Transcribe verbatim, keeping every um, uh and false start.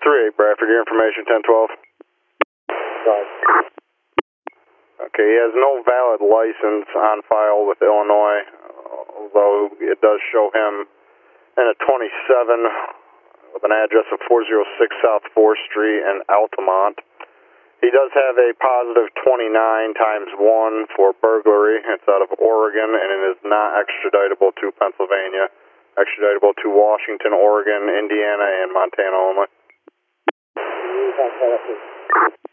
three eight Bradford, your information, ten twelve. Right. Okay, he has no valid license on file with Illinois, although it does show him in a twenty-seven with an address of four oh six South fourth Street in Altamont. He does have a positive twenty-nine times one for burglary. It's out of Oregon, and it is not extraditable to Pennsylvania. Extraditable to Washington, Oregon, Indiana, and Montana only. Montana, please.